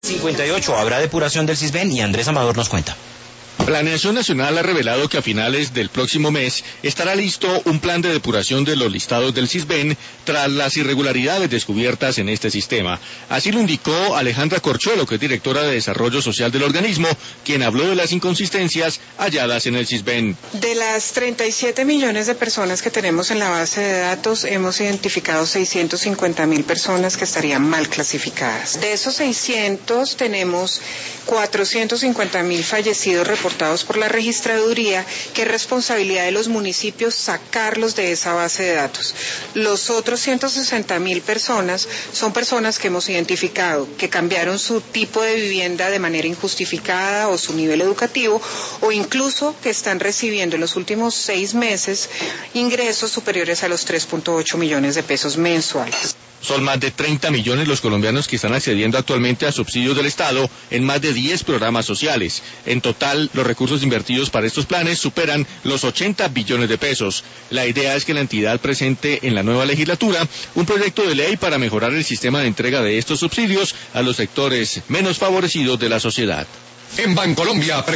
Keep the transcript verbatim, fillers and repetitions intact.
cincuenta y ocho, habrá depuración del Sisbén y Andrés Amador nos cuenta. Planeación Nacional ha revelado que a finales del próximo mes estará listo un plan de depuración de los listados del Sisbén tras las irregularidades descubiertas en este sistema. Así lo indicó Alejandra Corchuelo, que es directora de Desarrollo Social del organismo, quien habló de las inconsistencias halladas en el Sisbén. De las treinta y siete millones de personas que tenemos en la base de datos, hemos identificado seiscientas cincuenta mil personas que estarían mal clasificadas. De esos seiscientos tenemos cuatrocientos cincuenta mil fallecidos reportados por la registraduría, que es responsabilidad de los municipios sacarlos de esa base de datos. Los otros ciento sesenta mil personas son personas que hemos identificado que cambiaron su tipo de vivienda de manera injustificada o su nivel educativo, o incluso que están recibiendo en los últimos seis meses ingresos superiores a los tres punto ocho millones de pesos mensuales. Son más de treinta millones los colombianos que están accediendo actualmente a subsidios del Estado en más de diez programas sociales. En total, los recursos invertidos para estos planes superan los ochenta billones de pesos. La idea es que la entidad presente en la nueva legislatura un proyecto de ley para mejorar el sistema de entrega de estos subsidios a los sectores menos favorecidos de la sociedad. En Bancolombia